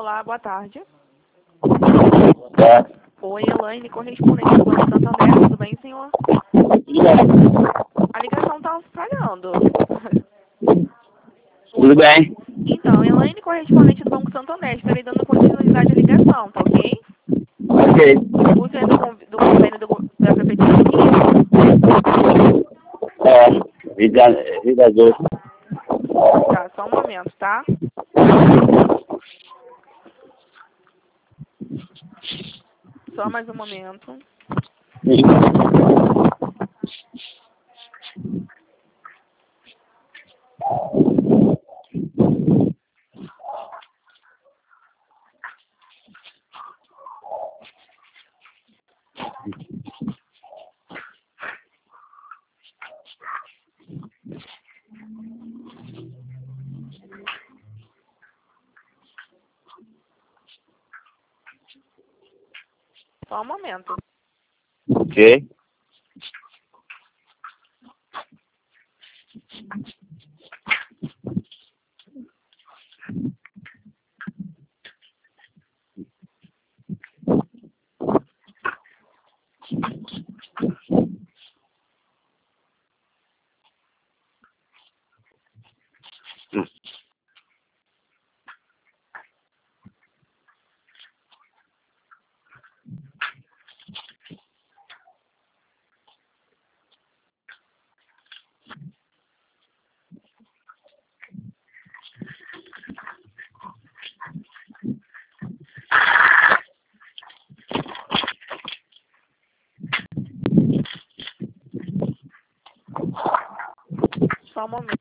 Olá, boa tarde. É. Oi, Elaine, correspondente do Banco Santander, tudo bem, senhor? A ligação está falhando. Tudo bem? Então, Elaine, correspondente do Banco Santander, estarei dando continuidade à ligação, tá ok? Ok. Você é do convênio da Prefeitura do Rio? É. Vida doce. Tá, só um momento, tá? Só mais um momento. Só um momento. Ok. Só um momento.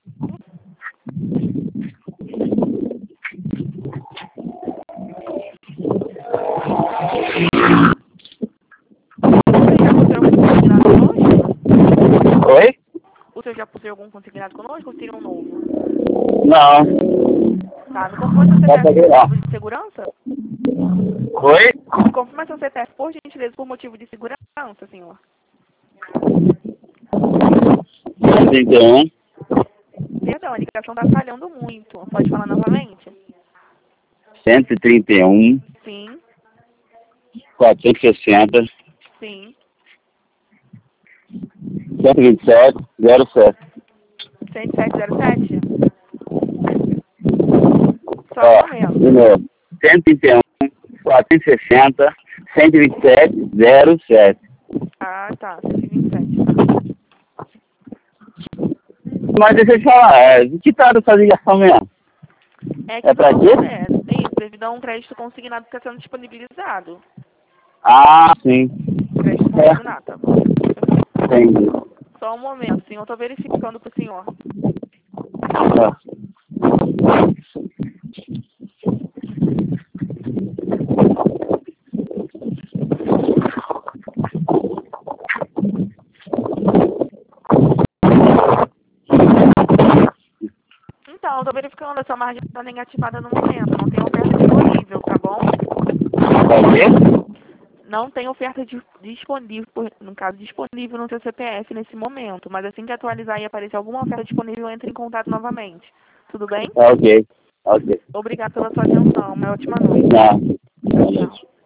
Oi? O senhor já possui algum consignado conosco ou seria um novo? Não. Tá, me confirma seu CPF por motivo de segurança? Oi? Me confirma seu CPF, por gentileza, por motivo de segurança, senhor. 31. Perdão, a ligação tá falhando muito. Pode falar novamente? 131. Sim, 460. sim. 127. 07. 10707? Só um Ó, momento. de novo. 131. 460. 127. 07. Ah, tá. 127, tá. Mas deixa eu te falar, o que tá dessa ligação mesmo? É que É pra quê? isso, devido a um crédito consignado que está sendo disponibilizado. Ah, sim. Crédito consignado, tá bom. Entendi. Só um momento, senhor. Eu tô verificando pro senhor. Ah. Então, eu tô verificando, a sua margem está negativada no momento. Não tem oferta disponível, tá bom? É quê? Não tem oferta disponível, no caso, disponível no seu CPF nesse momento. Mas assim que atualizar e aparecer alguma oferta disponível, entre em contato novamente. Tudo bem? Ok. Ok. Obrigado pela sua atenção. Uma ótima noite. Tá. Tchau, tchau.